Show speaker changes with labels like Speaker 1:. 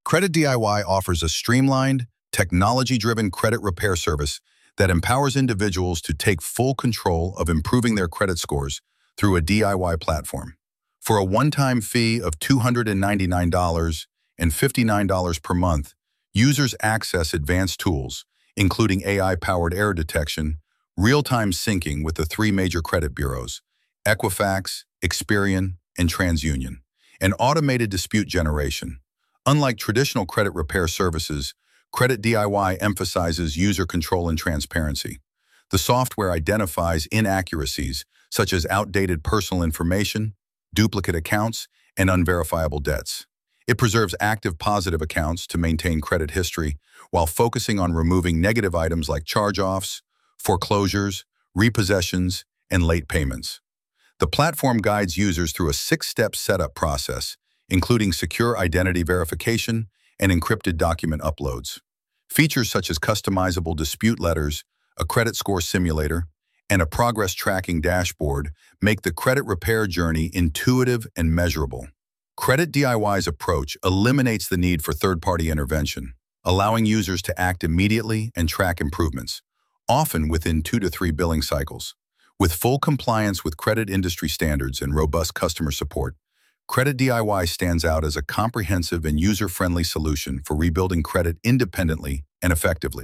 Speaker 1: Credit DIY offers a streamlined, technology-driven credit repair service that empowers individuals to take full control of improving their credit scores through a DIY platform. For a one-time fee of $299 and $59 per month, users access advanced tools, including AI-powered error detection, real-time syncing with the three major credit bureaus, Equifax, Experian, and TransUnion, and automated dispute generation. Unlike traditional credit repair services, Credit DIY emphasizes user control and transparency. The software identifies inaccuracies such as outdated personal information, duplicate accounts, and unverifiable debts. It preserves active positive accounts to maintain credit history while focusing on removing negative items like charge-offs, foreclosures, repossessions, and late payments. The platform guides users through a 6-step setup process, including secure identity verification and encrypted document uploads. Features such as customizable dispute letters, a credit score simulator, and a progress tracking dashboard make the credit repair journey intuitive and measurable. Credit DIY's approach eliminates the need for third-party intervention, allowing users to act immediately and track improvements, often within 2 to 3 billing cycles. With full compliance with credit industry standards and robust customer support, Credit DIY stands out as a comprehensive and user-friendly solution for rebuilding credit independently and effectively.